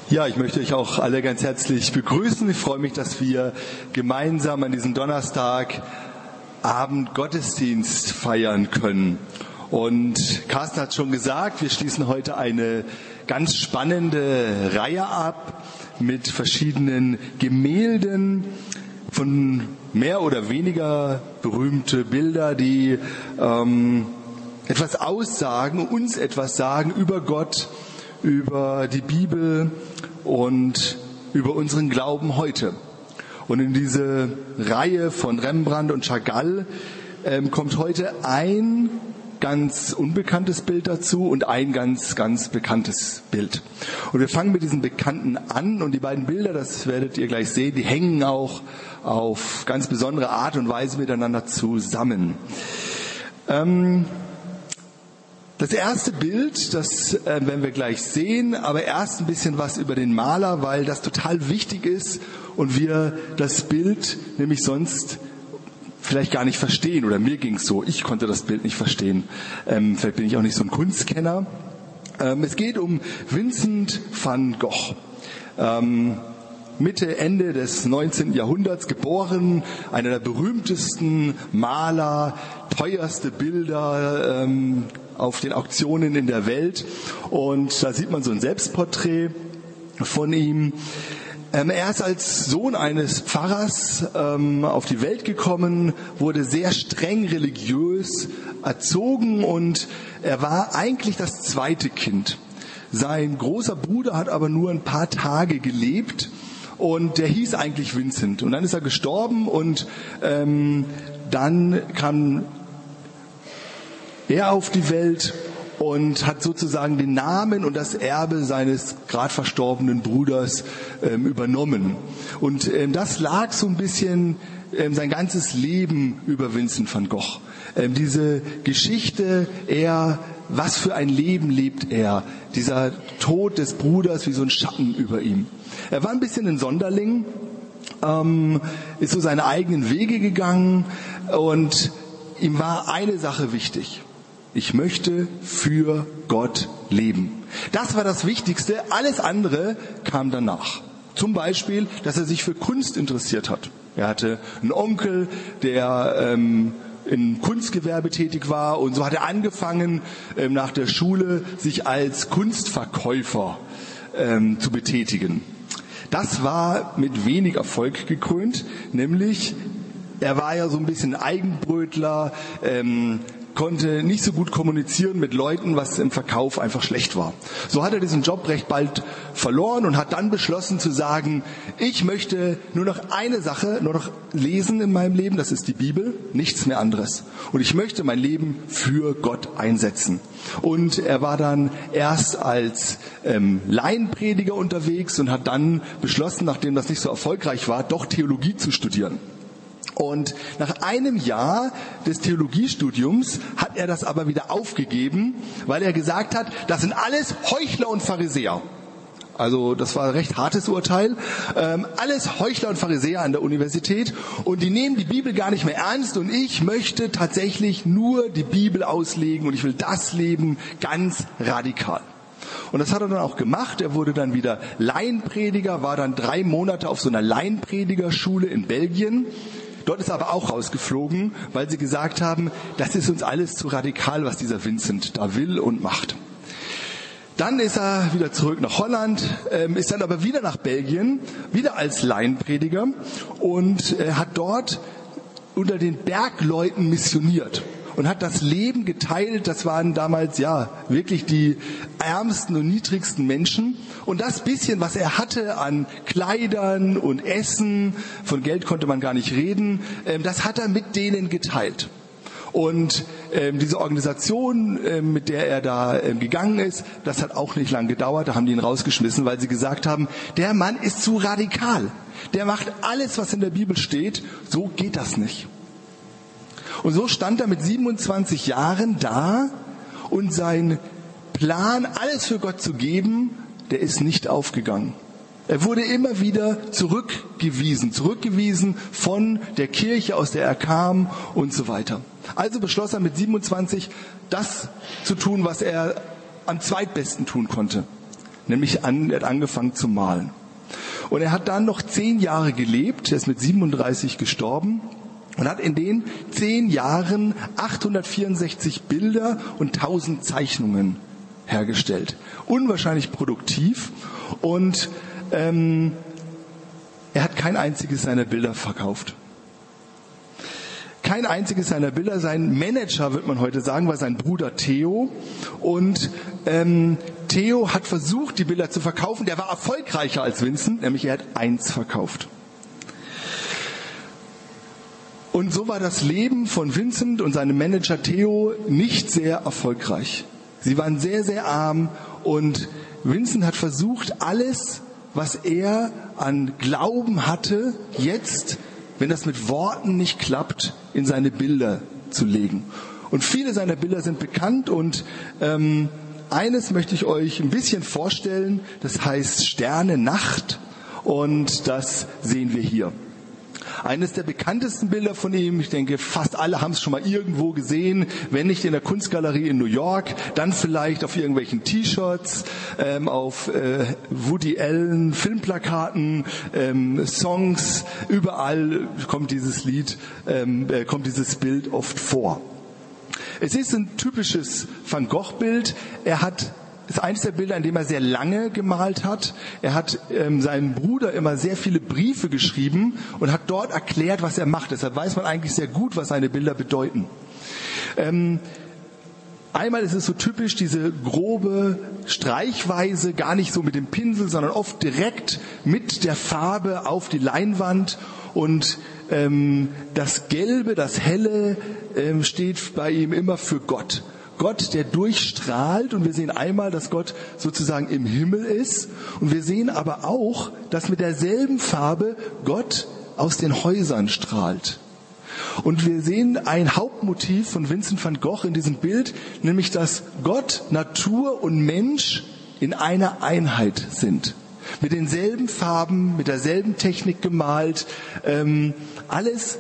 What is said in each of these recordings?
Ja, ich möchte euch auch alle ganz herzlich begrüßen. Ich freue mich, dass wir gemeinsam an diesem Donnerstagabend Gottesdienst feiern können. Und Carsten hat schon gesagt, wir schließen heute eine ganz spannende Reihe ab mit verschiedenen Gemälden von mehr oder weniger berühmte Bilder, die etwas aussagen, uns etwas sagen über Gott, über die Bibel und über unseren Glauben heute. Und in diese Reihe von Rembrandt und Chagall kommt heute ein ganz unbekanntes Bild dazu und ein ganz, ganz bekanntes Bild. Und wir fangen mit diesen Bekannten an und die beiden Bilder, das werdet ihr gleich sehen, die hängen auch auf ganz besondere Art und Weise miteinander zusammen. Das erste Bild, das werden wir gleich sehen, aber erst ein bisschen was über den Maler, weil das total wichtig ist und wir das Bild nämlich sonst vielleicht gar nicht verstehen, oder mir ging's so, ich konnte das Bild nicht verstehen. Vielleicht bin ich auch nicht so ein Kunstkenner. Es geht um Vincent van Gogh. Mitte, Ende des 19. Jahrhunderts geboren, einer der berühmtesten Maler, teuerste Bilder auf den Auktionen in der Welt. Und da sieht man so ein Selbstporträt von ihm. Er ist als Sohn eines Pfarrers auf die Welt gekommen, wurde sehr streng religiös erzogen und er war eigentlich das zweite Kind. Sein großer Bruder hat aber nur ein paar Tage gelebt und der hieß eigentlich Vincent. Und dann ist er gestorben und dann kam er auf die Welt und hat sozusagen den Namen und das Erbe seines gerade verstorbenen Bruders übernommen. Und das lag so ein bisschen sein ganzes Leben über Vincent van Gogh. Diese Geschichte, was für ein Leben lebt er? Dieser Tod des Bruders wie so ein Schatten über ihm. Er war ein bisschen ein Sonderling, ist so seine eigenen Wege gegangen und ihm war eine Sache wichtig. Ich möchte für Gott leben. Das war das Wichtigste. Alles andere kam danach. Zum Beispiel, dass er sich für Kunst interessiert hat. Er hatte einen Onkel, der im Kunstgewerbe tätig war und so hat er angefangen, nach der Schule sich als Kunstverkäufer zu betätigen. Das war mit wenig Erfolg gekrönt, nämlich er war ja so ein bisschen Eigenbrötler, konnte nicht so gut kommunizieren mit Leuten, was im Verkauf einfach schlecht war. So hat er diesen Job recht bald verloren und hat dann beschlossen zu sagen, ich möchte nur noch eine Sache, nur noch lesen in meinem Leben, das ist die Bibel, nichts mehr anderes. Und ich möchte mein Leben für Gott einsetzen. Und er war dann erst als Laienprediger unterwegs und hat dann beschlossen, nachdem das nicht so erfolgreich war, doch Theologie zu studieren. Und nach einem Jahr des Theologiestudiums hat er das aber wieder aufgegeben, weil er gesagt hat, das sind alles Heuchler und Pharisäer. Also das war ein recht hartes Urteil. Alles Heuchler und Pharisäer an der Universität und die nehmen die Bibel gar nicht mehr ernst und ich möchte tatsächlich nur die Bibel auslegen und ich will das leben ganz radikal. Und das hat er dann auch gemacht. Er wurde dann wieder Laienprediger, war dann 3 Monate auf so einer Laienpredigerschule in Belgien. Dort ist er aber auch rausgeflogen, weil sie gesagt haben, das ist uns alles zu radikal, was dieser Vincent da will und macht. Dann ist er wieder zurück nach Holland, ist dann aber wieder nach Belgien, wieder als Laienprediger und hat dort unter den Bergleuten missioniert und hat das Leben geteilt. Das waren damals ja wirklich die ärmsten und niedrigsten Menschen. Und das bisschen, was er hatte an Kleidern und Essen, von Geld konnte man gar nicht reden, das hat er mit denen geteilt. Und diese Organisation, mit der er da gegangen ist, das hat auch nicht lang gedauert. Da haben die ihn rausgeschmissen, weil sie gesagt haben, der Mann ist zu radikal. Der macht alles, was in der Bibel steht. So geht das nicht. Und so stand er mit 27 Jahren da und sein Plan, alles für Gott zu geben, der ist nicht aufgegangen. Er wurde immer wieder zurückgewiesen von der Kirche, aus der er kam und so weiter. Also beschloss er mit 27, das zu tun, was er am zweitbesten tun konnte. er hat angefangen zu malen. Und er hat dann noch 10 Jahre gelebt, er ist mit 37 gestorben und hat in den 10 Jahren 864 Bilder und 1000 Zeichnungen hergestellt. Unwahrscheinlich produktiv und er hat kein einziges seiner Bilder verkauft. Kein einziges seiner Bilder. Sein Manager, wird man heute sagen, war sein Bruder Theo. Und Theo hat versucht, die Bilder zu verkaufen. Der war erfolgreicher als Vincent, nämlich er hat 1 verkauft. Und so war das Leben von Vincent und seinem Manager Theo nicht sehr erfolgreich. Sie waren sehr, sehr arm und Vincent hat versucht, alles, was er an Glauben hatte, jetzt, wenn das mit Worten nicht klappt, in seine Bilder zu legen. Und viele seiner Bilder sind bekannt und eines möchte ich euch ein bisschen vorstellen, das heißt Sterne Nacht und das sehen wir hier. Eines der bekanntesten Bilder von ihm, ich denke, fast alle haben es schon mal irgendwo gesehen, wenn nicht in der Kunstgalerie in New York, dann vielleicht auf irgendwelchen T-Shirts, auf Woody Allen Filmplakaten, Songs, überall kommt dieses Bild oft vor. Es ist ein typisches Van Gogh-Bild. Das ist eines der Bilder, in dem er sehr lange gemalt hat. Er hat seinem Bruder immer sehr viele Briefe geschrieben und hat dort erklärt, was er macht. Deshalb weiß man eigentlich sehr gut, was seine Bilder bedeuten. Einmal ist es so typisch, diese grobe Streichweise, gar nicht so mit dem Pinsel, sondern oft direkt mit der Farbe auf die Leinwand. Und das Gelbe, das Helle steht bei ihm immer für Gott. Gott, der durchstrahlt, und wir sehen einmal, dass Gott sozusagen im Himmel ist, und wir sehen aber auch, dass mit derselben Farbe Gott aus den Häusern strahlt. Und wir sehen ein Hauptmotiv von Vincent van Gogh in diesem Bild, nämlich dass Gott, Natur und Mensch in einer Einheit sind. Mit denselben Farben, mit derselben Technik gemalt, alles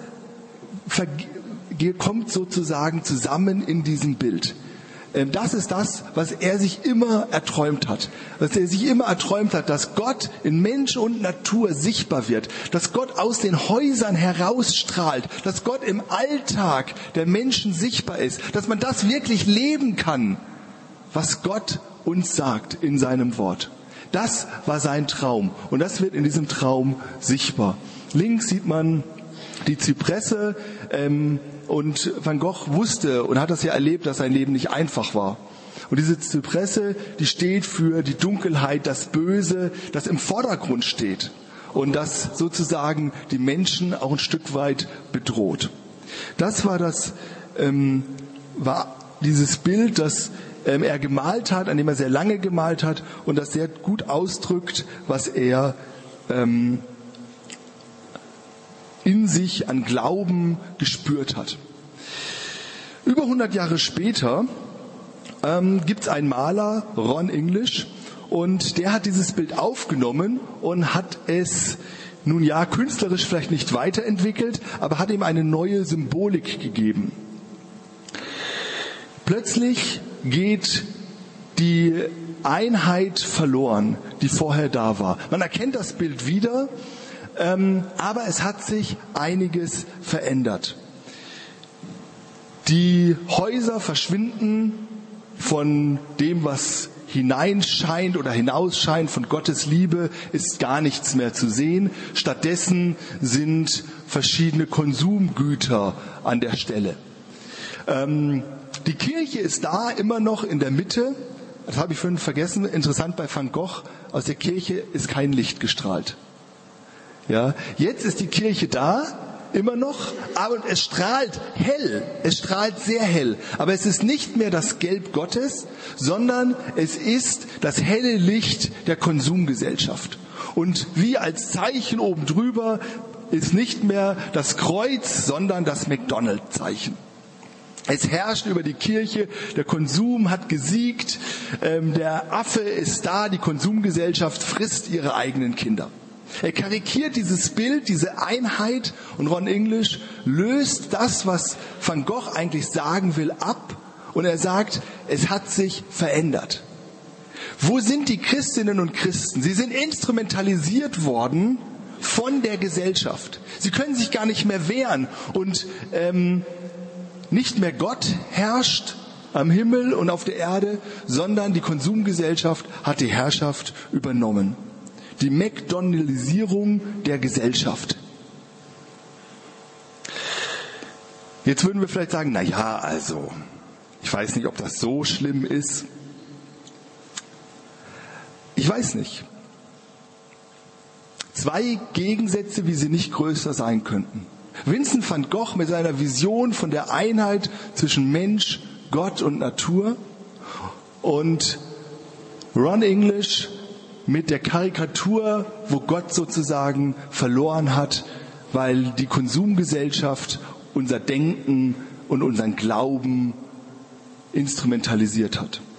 kommt sozusagen zusammen in diesem Bild. Das ist das, was er sich immer erträumt hat. Was er sich immer erträumt hat, dass Gott in Mensch und Natur sichtbar wird. Dass Gott aus den Häusern herausstrahlt. Dass Gott im Alltag der Menschen sichtbar ist. Dass man das wirklich leben kann, was Gott uns sagt in seinem Wort. Das war sein Traum. Und das wird in diesem Traum sichtbar. Links sieht man die Zypresse, und Van Gogh wusste und hat das ja erlebt, dass sein Leben nicht einfach war. Und diese Zypresse, die steht für die Dunkelheit, das Böse, das im Vordergrund steht und das sozusagen die Menschen auch ein Stück weit bedroht. Das war dieses Bild, das er gemalt hat, an dem er sehr lange gemalt hat und das sehr gut ausdrückt, was er in sich an Glauben gespürt hat. Über 100 Jahre später gibt es einen Maler, Ron English, und der hat dieses Bild aufgenommen und hat es nun ja künstlerisch vielleicht nicht weiterentwickelt, aber hat ihm eine neue Symbolik gegeben. Plötzlich geht die Einheit verloren, die vorher da war. Man erkennt das Bild wieder, aber es hat sich einiges verändert. Die Häuser verschwinden von dem, was hineinscheint oder hinausscheint, von Gottes Liebe ist gar nichts mehr zu sehen. Stattdessen sind verschiedene Konsumgüter an der Stelle. Die Kirche ist da immer noch in der Mitte. Das habe ich vorhin vergessen. Interessant bei Van Gogh, aus der Kirche ist kein Licht gestrahlt. Ja, jetzt ist die Kirche da, immer noch, aber es strahlt hell, es strahlt sehr hell. Aber es ist nicht mehr das Gelb Gottes, sondern es ist das helle Licht der Konsumgesellschaft. Und wie als Zeichen oben drüber ist nicht mehr das Kreuz, sondern das McDonald-Zeichen. Es herrscht über die Kirche, der Konsum hat gesiegt, der Affe ist da, die Konsumgesellschaft frisst ihre eigenen Kinder. Er karikiert dieses Bild, diese Einheit, und Ron English löst das, was Van Gogh eigentlich sagen will, ab, und er sagt, es hat sich verändert. Wo sind die Christinnen und Christen? Sie sind instrumentalisiert worden von der Gesellschaft. Sie können sich gar nicht mehr wehren und nicht mehr Gott herrscht am Himmel und auf der Erde, sondern die Konsumgesellschaft hat die Herrschaft übernommen. Die McDonaldisierung der Gesellschaft. Jetzt würden wir vielleicht sagen, na ja, also, ich weiß nicht, ob das so schlimm ist. Ich weiß nicht. 2 Gegensätze, wie sie nicht größer sein könnten. Vincent van Gogh mit seiner Vision von der Einheit zwischen Mensch, Gott und Natur und Ron English mit der Karikatur, wo Gott sozusagen verloren hat, weil die Konsumgesellschaft unser Denken und unseren Glauben instrumentalisiert hat.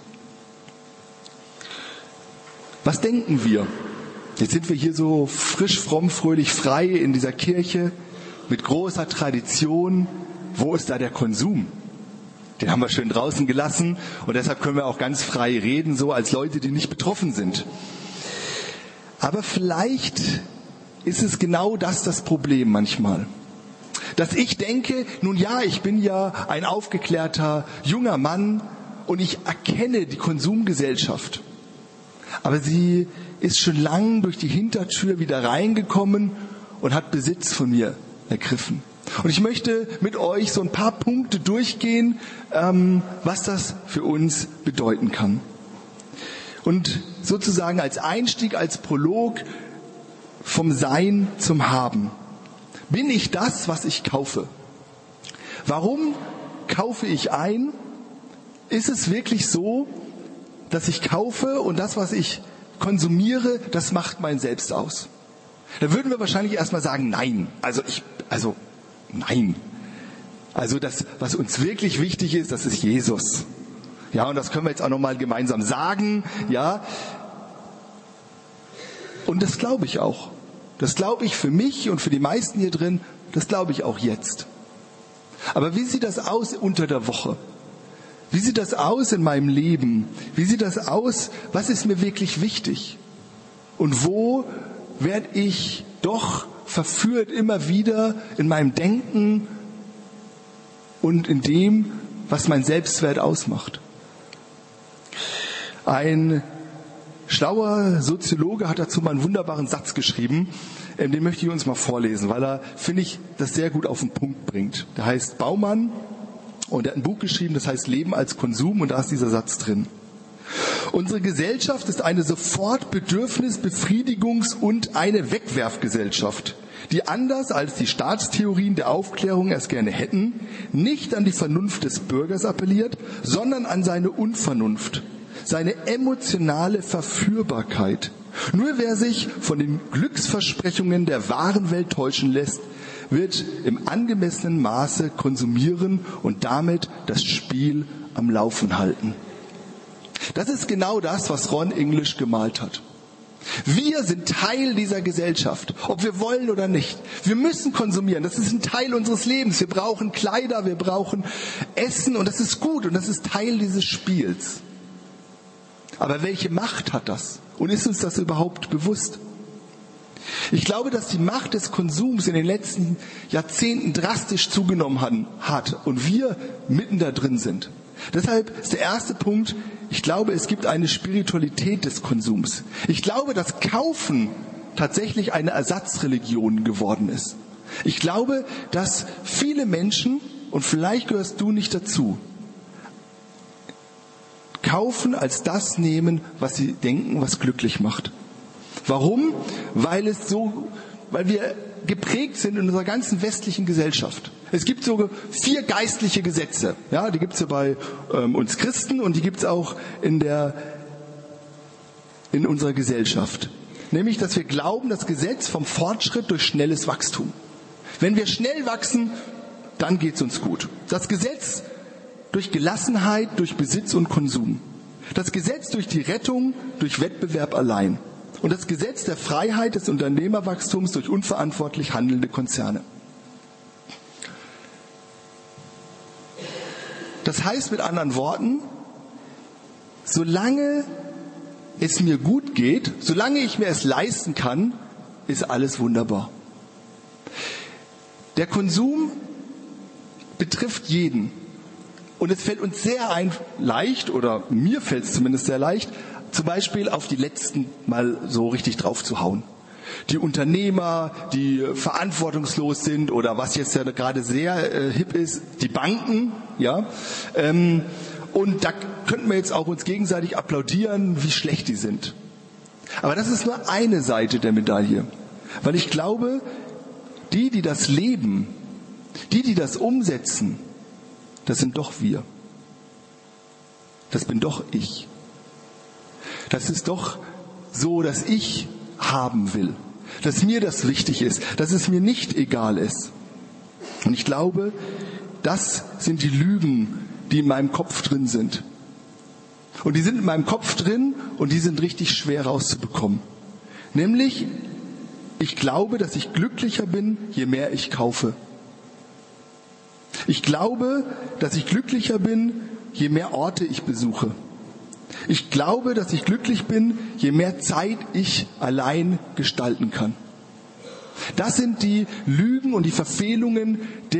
Was denken wir? Jetzt sind wir hier so frisch, fromm, fröhlich, frei in dieser Kirche mit großer Tradition. Wo ist da der Konsum? Den haben wir schön draußen gelassen und deshalb können wir auch ganz frei reden, so als Leute, die nicht betroffen sind. Aber vielleicht ist es genau das Problem manchmal. Dass ich denke, nun ja, ich bin ja ein aufgeklärter junger Mann und ich erkenne die Konsumgesellschaft. Aber sie ist schon lang durch die Hintertür wieder reingekommen und hat Besitz von mir ergriffen. Und ich möchte mit euch so ein paar Punkte durchgehen, was das für uns bedeuten kann. Und sozusagen als Einstieg, als Prolog vom Sein zum Haben. Bin ich das, was ich kaufe? Warum kaufe ich ein? Ist es wirklich so, dass ich kaufe und das, was ich konsumiere, das macht mein Selbst aus? Da würden wir wahrscheinlich erstmal sagen, nein. Nein. Also das, was uns wirklich wichtig ist, das ist Jesus. Ja, und das können wir jetzt auch nochmal gemeinsam sagen, ja. Und das glaube ich auch. Das glaube ich für mich und für die meisten hier drin, das glaube ich auch jetzt. Aber wie sieht das aus unter der Woche? Wie sieht das aus in meinem Leben? Wie sieht das aus? Was ist mir wirklich wichtig? Und wo werde ich doch verführt immer wieder in meinem Denken und in dem, was mein Selbstwert ausmacht? Ein schlauer Soziologe hat dazu mal einen wunderbaren Satz geschrieben, den möchte ich uns mal vorlesen, weil er, finde ich, das sehr gut auf den Punkt bringt. Der heißt Baumann und er hat ein Buch geschrieben, das heißt Leben als Konsum und da ist dieser Satz drin. Unsere Gesellschaft ist eine Sofortbedürfnis-, Befriedigungs- und eine Wegwerfgesellschaft, die anders als die Staatstheorien der Aufklärung es gerne hätten, nicht an die Vernunft des Bürgers appelliert, sondern an seine Unvernunft, seine emotionale Verführbarkeit. Nur wer sich von den Glücksversprechungen der wahren Welt täuschen lässt, wird im angemessenen Maße konsumieren und damit das Spiel am Laufen halten. Das ist genau das, was Ron English gemalt hat. Wir sind Teil dieser Gesellschaft, ob wir wollen oder nicht. Wir müssen konsumieren, das ist ein Teil unseres Lebens. Wir brauchen Kleider, wir brauchen Essen und das ist gut und das ist Teil dieses Spiels. Aber welche Macht hat das? Und ist uns das überhaupt bewusst? Ich glaube, dass die Macht des Konsums in den letzten Jahrzehnten drastisch zugenommen hat und wir mitten da drin sind. Deshalb ist der erste Punkt, ich glaube, es gibt eine Spiritualität des Konsums. Ich glaube, dass Kaufen tatsächlich eine Ersatzreligion geworden ist. Ich glaube, dass viele Menschen, und vielleicht gehörst du nicht dazu, Kaufen als das nehmen, was sie denken, was glücklich macht. Warum? Weil wir geprägt sind in unserer ganzen westlichen Gesellschaft. Es gibt so 4 geistliche Gesetze. Ja, die gibt es ja bei uns Christen und die gibt es auch in unserer Gesellschaft. Nämlich, dass wir glauben, das Gesetz vom Fortschritt durch schnelles Wachstum. Wenn wir schnell wachsen, dann geht es uns gut. Das Gesetz durch Gelassenheit, durch Besitz und Konsum. Das Gesetz durch die Rettung, durch Wettbewerb allein. Und das Gesetz der Freiheit des Unternehmerwachstums durch unverantwortlich handelnde Konzerne. Das heißt mit anderen Worten, solange es mir gut geht, solange ich mir es leisten kann, ist alles wunderbar. Der Konsum betrifft jeden. Und es fällt uns sehr leicht, oder mir fällt es zumindest sehr leicht, zum Beispiel auf die Letzten mal so richtig drauf zu hauen. Die Unternehmer, die verantwortungslos sind, oder was jetzt ja gerade sehr hip ist, die Banken, ja. Und da könnten wir jetzt auch uns gegenseitig applaudieren, wie schlecht die sind. Aber das ist nur eine Seite der Medaille. Weil ich glaube, die das leben, die das umsetzen, das sind doch wir. Das bin doch ich. Das ist doch so, dass ich haben will. Dass mir das wichtig ist. Dass es mir nicht egal ist. Und ich glaube, das sind die Lügen, die in meinem Kopf drin sind. Und die sind in meinem Kopf drin und die sind richtig schwer rauszubekommen. Nämlich, ich glaube, dass ich glücklicher bin, je mehr ich kaufe. Ich glaube, dass ich glücklicher bin, je mehr Orte ich besuche. Ich glaube, dass ich glücklich bin, je mehr Zeit ich allein gestalten kann. Das sind die Lügen und die Verfehlungen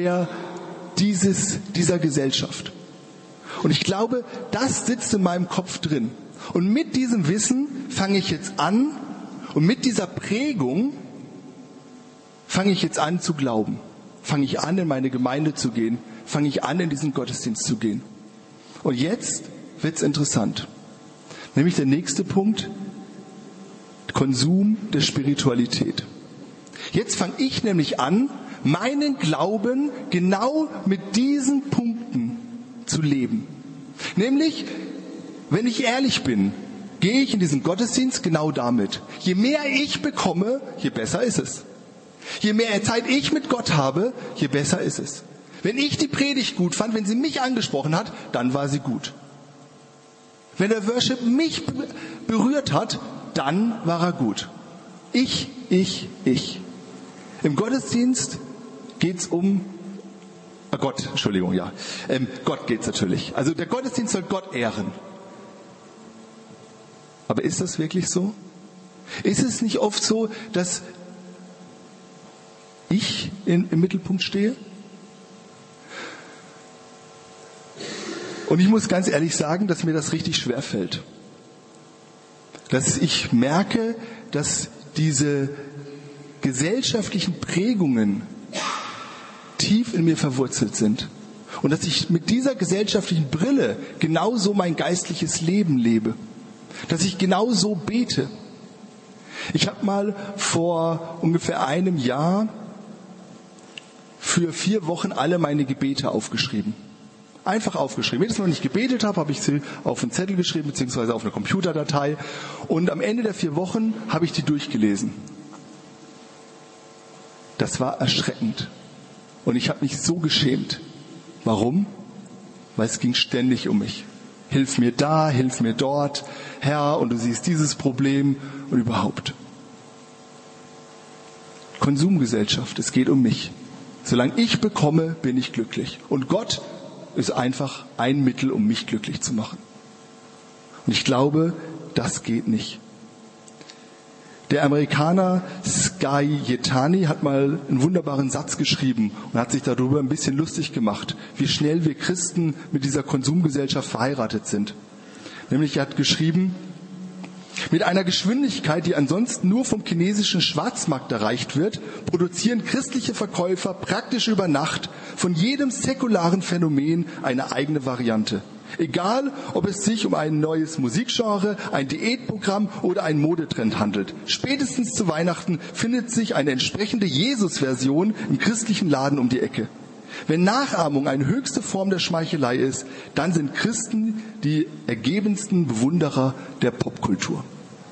dieser Gesellschaft. Und ich glaube, das sitzt in meinem Kopf drin. Und mit diesem Wissen fange ich jetzt an, und mit dieser Prägung fange ich jetzt an zu glauben. Fange ich an, in meine Gemeinde zu gehen. Fange ich an, in diesen Gottesdienst zu gehen. Und jetzt wird's interessant. Nämlich der nächste Punkt, Konsum der Spiritualität. Jetzt fange ich nämlich an, meinen Glauben genau mit diesen Punkten zu leben. Nämlich, wenn ich ehrlich bin, gehe ich in diesen Gottesdienst genau damit. Je mehr ich bekomme, je besser ist es. Je mehr Zeit ich mit Gott habe, je besser ist es. Wenn ich die Predigt gut fand, wenn sie mich angesprochen hat, dann war sie gut. Wenn der Worship mich berührt hat, dann war er gut. Ich. Im Gottesdienst geht's um Gott geht's natürlich. Also der Gottesdienst soll Gott ehren. Aber ist das wirklich so? Ist es nicht oft so, dass ich im Mittelpunkt stehe? Und ich muss ganz ehrlich sagen, dass mir das richtig schwer fällt. Dass ich merke, dass diese gesellschaftlichen Prägungen tief in mir verwurzelt sind. Und dass ich mit dieser gesellschaftlichen Brille genauso mein geistliches Leben lebe. Dass ich genauso bete. Ich habe mal vor ungefähr einem Jahr für 4 Wochen alle meine Gebete aufgeschrieben. Einfach aufgeschrieben. Jedes Mal, wenn ich gebetet habe, habe ich sie auf einen Zettel geschrieben, beziehungsweise auf eine Computerdatei. Und am Ende der 4 Wochen habe ich die durchgelesen. Das war erschreckend. Und ich habe mich so geschämt. Warum? Weil es ging ständig um mich. Hilf mir da, hilf mir dort, Herr, und du siehst dieses Problem und überhaupt. Konsumgesellschaft, es geht um mich. Solange ich bekomme, bin ich glücklich. Und Gott ist einfach ein Mittel, um mich glücklich zu machen. Und ich glaube, das geht nicht. Der Amerikaner Skye Jethani hat mal einen wunderbaren Satz geschrieben und hat sich darüber ein bisschen lustig gemacht, wie schnell wir Christen mit dieser Konsumgesellschaft verheiratet sind. Nämlich er hat geschrieben, mit einer Geschwindigkeit, die ansonsten nur vom chinesischen Schwarzmarkt erreicht wird, produzieren christliche Verkäufer praktisch über Nacht von jedem säkularen Phänomen eine eigene Variante. Egal, ob es sich um ein neues Musikgenre, ein Diätprogramm oder einen Modetrend handelt. Spätestens zu Weihnachten findet sich eine entsprechende Jesus-Version im christlichen Laden um die Ecke. Wenn Nachahmung eine höchste Form der Schmeichelei ist, dann sind Christen die ergebensten Bewunderer der Popkultur.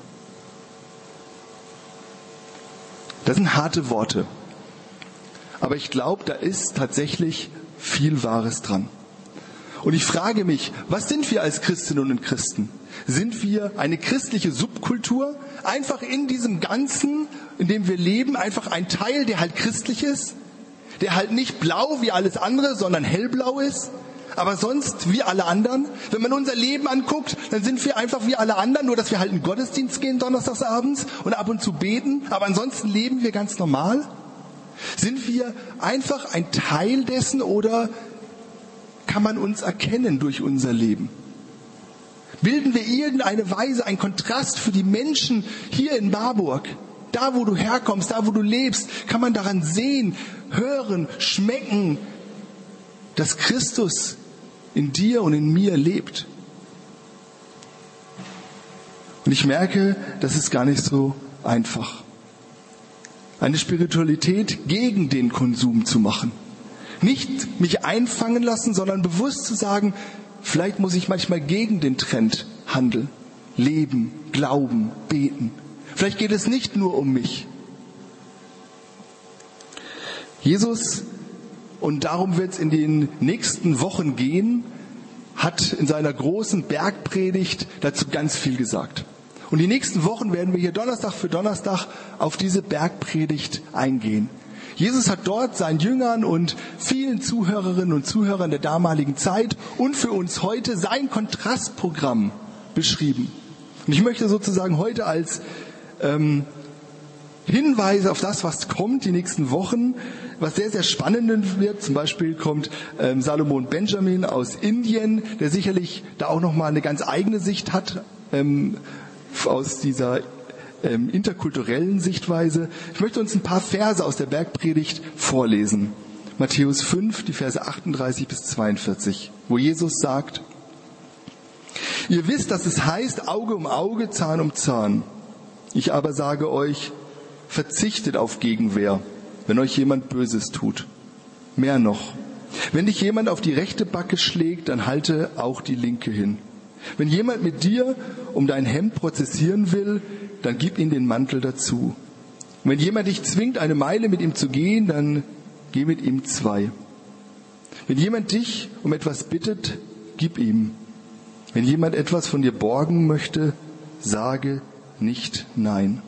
Das sind harte Worte. Aber ich glaube, da ist tatsächlich viel Wahres dran. Und ich frage mich, was sind wir als Christinnen und Christen? Sind wir eine christliche Subkultur? Einfach in diesem Ganzen, in dem wir leben, einfach ein Teil, der halt christlich ist? Der halt nicht blau wie alles andere, sondern hellblau ist? Aber sonst wie alle anderen. Wenn man unser Leben anguckt, dann sind wir einfach wie alle anderen, nur dass wir halt in den Gottesdienst gehen donnerstagsabends und ab und zu beten. Aber ansonsten leben wir ganz normal. Sind wir einfach ein Teil dessen oder kann man uns erkennen durch unser Leben? Bilden wir irgendeine Weise einen Kontrast für die Menschen hier in Marburg? Da, wo du herkommst, da, wo du lebst, kann man daran sehen, hören, schmecken, dass Christus in dir und in mir lebt. Und ich merke, das ist gar nicht so einfach. Eine Spiritualität gegen den Konsum zu machen. Nicht mich einfangen lassen, sondern bewusst zu sagen, vielleicht muss ich manchmal gegen den Trend handeln, leben, glauben, beten. Vielleicht geht es nicht nur um mich. Jesus, und darum wird es in den nächsten Wochen gehen, hat in seiner großen Bergpredigt dazu ganz viel gesagt. Und die nächsten Wochen werden wir hier Donnerstag für Donnerstag auf diese Bergpredigt eingehen. Jesus hat dort seinen Jüngern und vielen Zuhörerinnen und Zuhörern der damaligen Zeit und für uns heute sein Kontrastprogramm beschrieben. Und ich möchte sozusagen heute als Hinweise auf das, was kommt, die nächsten Wochen, was sehr, sehr spannend wird. Zum Beispiel kommt Salomon Benjamin aus Indien, der sicherlich da auch nochmal eine ganz eigene Sicht hat, aus dieser interkulturellen Sichtweise. Ich möchte uns ein paar Verse aus der Bergpredigt vorlesen. Matthäus 5, die Verse 38 bis 42, wo Jesus sagt: Ihr wisst, dass es heißt, Auge um Auge, Zahn um Zahn. Ich aber sage euch, verzichtet auf Gegenwehr, wenn euch jemand Böses tut. Mehr noch, wenn dich jemand auf die rechte Backe schlägt, dann halte auch die linke hin. Wenn jemand mit dir um dein Hemd prozessieren will, dann gib ihm den Mantel dazu. Und wenn jemand dich zwingt, eine Meile mit ihm zu gehen, dann geh mit ihm 2. Wenn jemand dich um etwas bittet, gib ihm. Wenn jemand etwas von dir borgen möchte, sage nicht nein.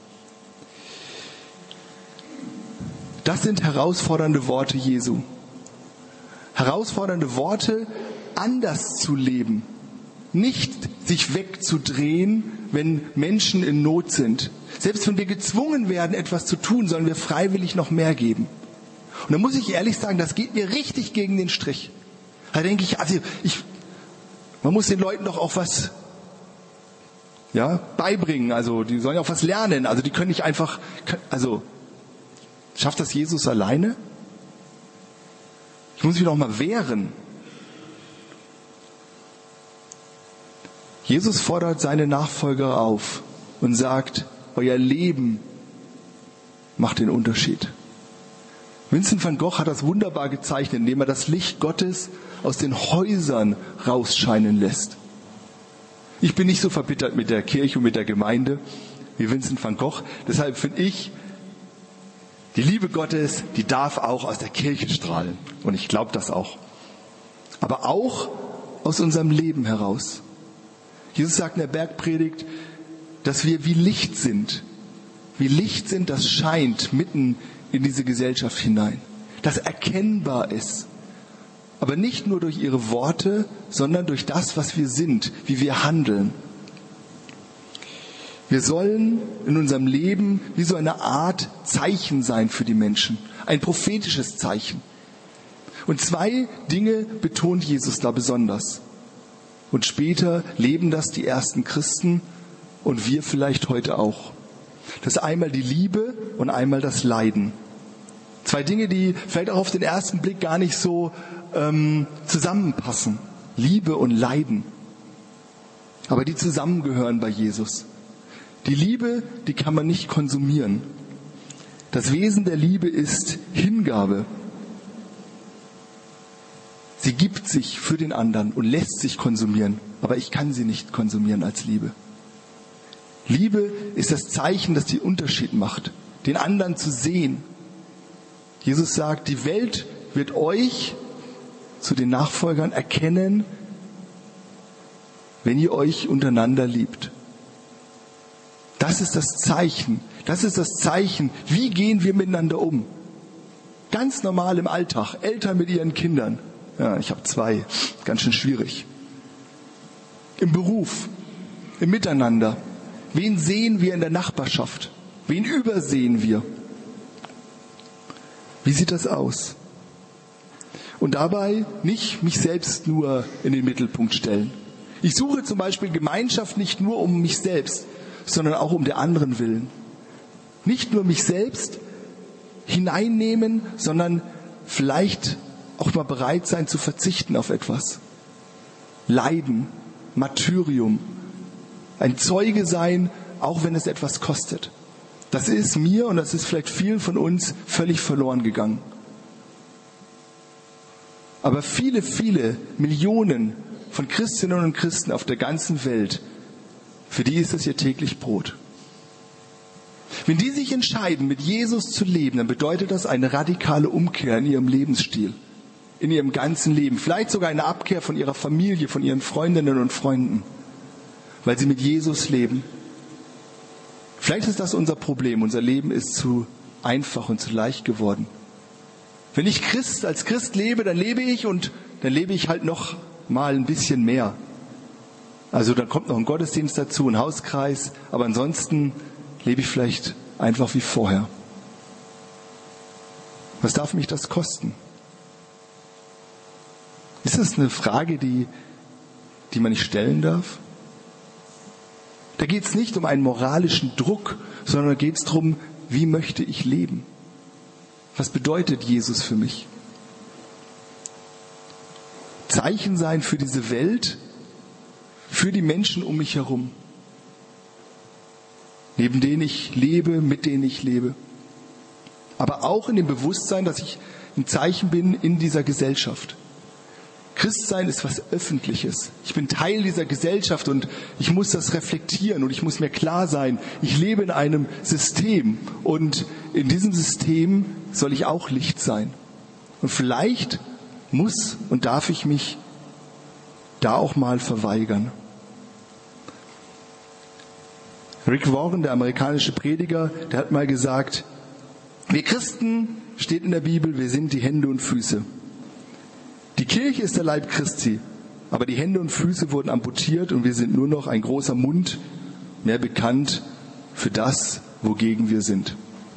Das sind herausfordernde Worte Jesu. Herausfordernde Worte, anders zu leben. Nicht sich wegzudrehen, wenn Menschen in Not sind. Selbst wenn wir gezwungen werden, etwas zu tun, sollen wir freiwillig noch mehr geben. Und da muss ich ehrlich sagen, das geht mir richtig gegen den Strich. Da denke ich, man muss den Leuten doch auch was beibringen. Also die sollen ja auch was lernen. Also die können nicht einfach, schafft das Jesus alleine? Ich muss mich doch mal wehren. Jesus fordert seine Nachfolger auf und sagt, euer Leben macht den Unterschied. Vincent van Gogh hat das wunderbar gezeichnet, indem er das Licht Gottes aus den Häusern rausscheinen lässt. Ich bin nicht so verbittert mit der Kirche und mit der Gemeinde wie Vincent van Gogh. Deshalb finde ich, die Liebe Gottes, die darf auch aus der Kirche strahlen. Und ich glaube das auch. Aber auch aus unserem Leben heraus. Jesus sagt in der Bergpredigt, dass wir wie Licht sind. Wie Licht sind, das scheint mitten in diese Gesellschaft hinein. Das erkennbar ist. Aber nicht nur durch ihre Worte, sondern durch das, was wir sind, wie wir handeln. Wir sollen in unserem Leben wie so eine Art Zeichen sein für die Menschen. Ein prophetisches Zeichen. Und 2 Dinge betont Jesus da besonders. Und später leben das die ersten Christen und wir vielleicht heute auch. Das ist einmal die Liebe und einmal das Leiden. 2 Dinge, die vielleicht auch auf den ersten Blick gar nicht so zusammenpassen. Liebe und Leiden. Aber die zusammengehören bei Jesus. Die Liebe, die kann man nicht konsumieren. Das Wesen der Liebe ist Hingabe. Sie gibt sich für den anderen und lässt sich konsumieren. Aber ich kann sie nicht konsumieren als Liebe. Liebe ist das Zeichen, das den Unterschied macht, den anderen zu sehen. Jesus sagt, die Welt wird euch zu den Nachfolgern erkennen, wenn ihr euch untereinander liebt. Das ist das Zeichen. Das ist das Zeichen. Wie gehen wir miteinander um? Ganz normal im Alltag. Eltern mit ihren Kindern. Ja, ich habe 2. Ganz schön schwierig. Im Beruf, im Miteinander. Wen sehen wir in der Nachbarschaft? Wen übersehen wir? Wie sieht das aus? Und dabei nicht mich selbst nur in den Mittelpunkt stellen. Ich suche zum Beispiel Gemeinschaft nicht nur um mich selbst, sondern auch um der anderen willen. Nicht nur mich selbst hineinnehmen, sondern vielleicht auch mal bereit sein zu verzichten auf etwas. Leiden, Martyrium, ein Zeuge sein, auch wenn es etwas kostet. Das ist mir und das ist vielleicht vielen von uns völlig verloren gegangen. Aber viele, viele Millionen von Christinnen und Christen auf der ganzen Welt, für die ist es ihr täglich Brot. Wenn die sich entscheiden, mit Jesus zu leben, dann bedeutet das eine radikale Umkehr in ihrem Lebensstil, in ihrem ganzen Leben. Vielleicht sogar eine Abkehr von ihrer Familie, von ihren Freundinnen und Freunden, weil sie mit Jesus leben. Vielleicht ist das unser Problem. Unser Leben ist zu einfach und zu leicht geworden. Wenn ich als Christ lebe, dann lebe ich und dann lebe ich halt noch mal ein bisschen mehr. Also dann kommt noch ein Gottesdienst dazu, ein Hauskreis, aber ansonsten lebe ich vielleicht einfach wie vorher. Was darf mich das kosten? Ist das eine Frage, die man nicht stellen darf? Da geht es nicht um einen moralischen Druck, sondern da geht es darum, wie möchte ich leben? Was bedeutet Jesus für mich? Zeichen sein für diese Welt, für die Menschen um mich herum, neben denen ich lebe, mit denen ich lebe. Aber auch in dem Bewusstsein, dass ich ein Zeichen bin in dieser Gesellschaft. Christsein ist was Öffentliches. Ich bin Teil dieser Gesellschaft und ich muss das reflektieren und ich muss mir klar sein, ich lebe in einem System und in diesem System soll ich auch Licht sein. Und vielleicht muss und darf ich mich da auch mal verweigern. Rick Warren, der amerikanische Prediger, der hat mal gesagt, wir Christen, steht in der Bibel, wir sind die Hände und Füße. Die Kirche ist der Leib Christi, aber die Hände und Füße wurden amputiert und wir sind nur noch ein großer Mund, mehr bekannt für das, wogegen wir sind.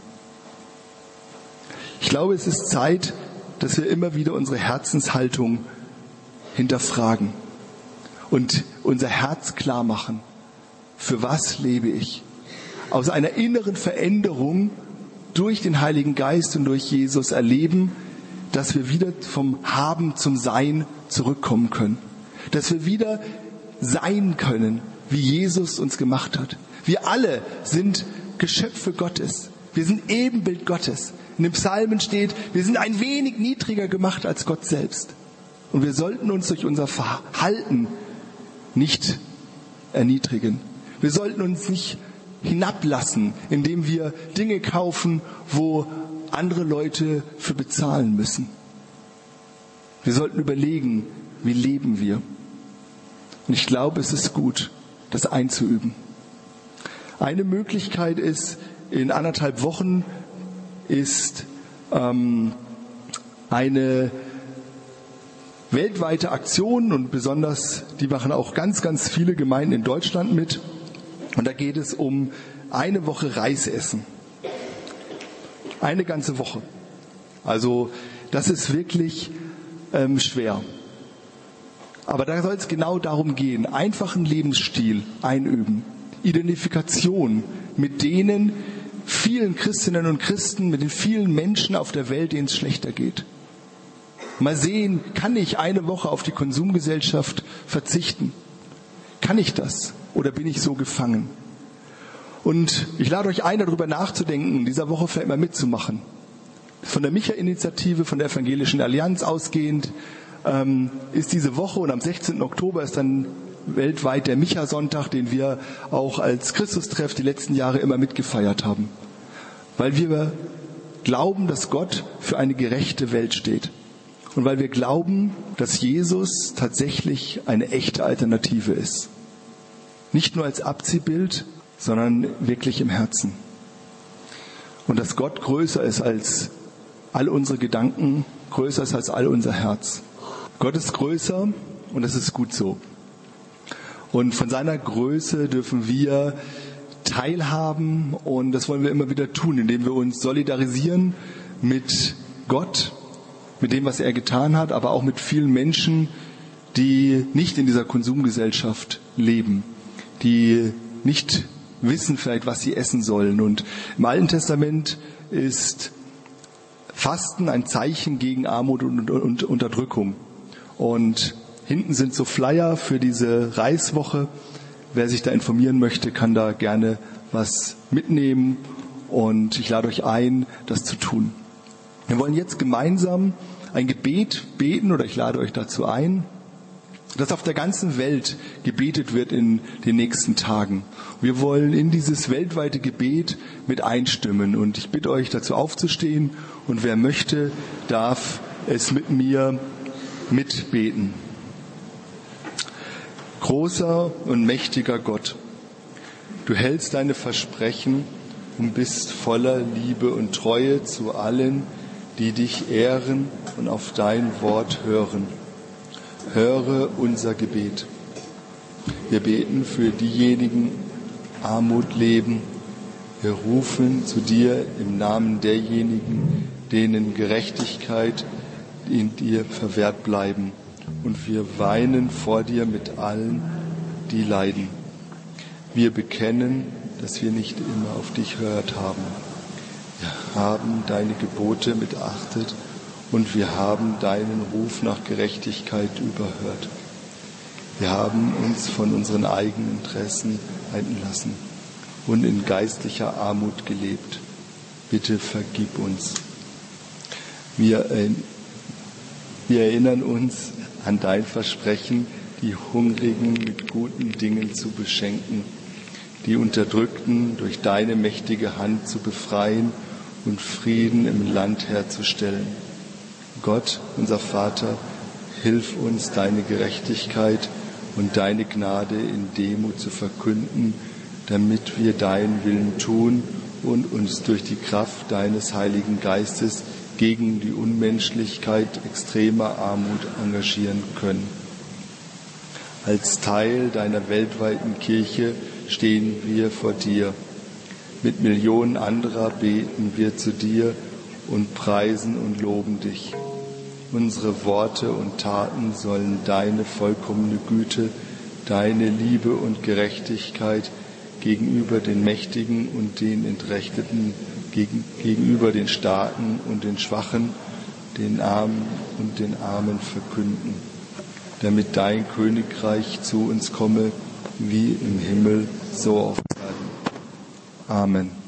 Ich glaube, es ist Zeit, dass wir immer wieder unsere Herzenshaltung hinterfragen und unser Herz klar machen. Für was lebe ich? Aus einer inneren Veränderung durch den Heiligen Geist und durch Jesus erleben, dass wir wieder vom Haben zum Sein zurückkommen können. Dass wir wieder sein können, wie Jesus uns gemacht hat. Wir alle sind Geschöpfe Gottes. Wir sind Ebenbild Gottes. In den Psalmen steht, wir sind ein wenig niedriger gemacht als Gott selbst. Und wir sollten uns durch unser Verhalten nicht erniedrigen. Wir sollten uns nicht hinablassen, indem wir Dinge kaufen, wo andere Leute für bezahlen müssen. Wir sollten überlegen, wie leben wir. Und ich glaube, es ist gut, das einzuüben. Eine Möglichkeit ist, in 1,5 Wochen ist eine weltweite Aktion und besonders, die machen auch ganz, ganz viele Gemeinden in Deutschland mit. Und da geht es um eine Woche Reis essen. Eine ganze Woche. Also das ist wirklich schwer. Aber da soll es genau darum gehen, einfachen Lebensstil einüben. Identifikation mit denen vielen Christinnen und Christen, mit den vielen Menschen auf der Welt, denen es schlechter geht. Mal sehen, kann ich eine Woche auf die Konsumgesellschaft verzichten? Kann ich das? Oder bin ich so gefangen? Und ich lade euch ein, darüber nachzudenken, dieser Woche vielleicht mal mitzumachen. Von der Micha-Initiative, von der Evangelischen Allianz ausgehend, ist diese Woche und am 16. Oktober ist dann weltweit der Micha-Sonntag, den wir auch als Christustreff die letzten Jahre immer mitgefeiert haben. Weil wir glauben, dass Gott für eine gerechte Welt steht. Und weil wir glauben, dass Jesus tatsächlich eine echte Alternative ist. Nicht nur als Abziehbild, sondern wirklich im Herzen. Und dass Gott größer ist als all unsere Gedanken, größer ist als all unser Herz. Gott ist größer und das ist gut so. Und von seiner Größe dürfen wir teilhaben und das wollen wir immer wieder tun, indem wir uns solidarisieren mit Gott, mit dem, was er getan hat, aber auch mit vielen Menschen, die nicht in dieser Konsumgesellschaft leben, die nicht wissen vielleicht, was sie essen sollen. Und im Alten Testament ist Fasten ein Zeichen gegen Armut und Unterdrückung. Und hinten sind so Flyer für diese Reiswoche. Wer sich da informieren möchte, kann da gerne was mitnehmen. Und ich lade euch ein, das zu tun. Wir wollen jetzt gemeinsam ein Gebet beten, oder ich lade euch dazu ein, dass auf der ganzen Welt gebetet wird in den nächsten Tagen. Wir wollen in dieses weltweite Gebet mit einstimmen. Und ich bitte euch dazu aufzustehen. Und wer möchte, darf es mit mir mitbeten. Großer und mächtiger Gott, du hältst deine Versprechen und bist voller Liebe und Treue zu allen, die dich ehren und auf dein Wort hören. Höre unser Gebet. Wir beten für diejenigen, die Armut leben. Wir rufen zu dir im Namen derjenigen, denen Gerechtigkeit in dir verwehrt bleiben. Und wir weinen vor dir mit allen, die leiden. Wir bekennen, dass wir nicht immer auf dich gehört haben. Wir haben deine Gebote missachtet und wir haben deinen Ruf nach Gerechtigkeit überhört. Wir haben uns von unseren eigenen Interessen leiten lassen und in geistlicher Armut gelebt. Bitte vergib uns. Wir erinnern uns an dein Versprechen, die Hungrigen mit guten Dingen zu beschenken, die Unterdrückten durch deine mächtige Hand zu befreien und Frieden im Land herzustellen. Gott, unser Vater, hilf uns, deine Gerechtigkeit und deine Gnade in Demut zu verkünden, damit wir deinen Willen tun und uns durch die Kraft deines Heiligen Geistes gegen die Unmenschlichkeit extremer Armut engagieren können. Als Teil deiner weltweiten Kirche stehen wir vor dir. Mit Millionen anderer beten wir zu dir und preisen und loben dich. Unsere Worte und Taten sollen deine vollkommene Güte, deine Liebe und Gerechtigkeit gegenüber den Mächtigen und den Entrechteten, gegenüber den Starken und den Schwachen, den Armen und den Armen verkünden, damit dein Königreich zu uns komme, wie im Himmel, so auf Erden. Amen.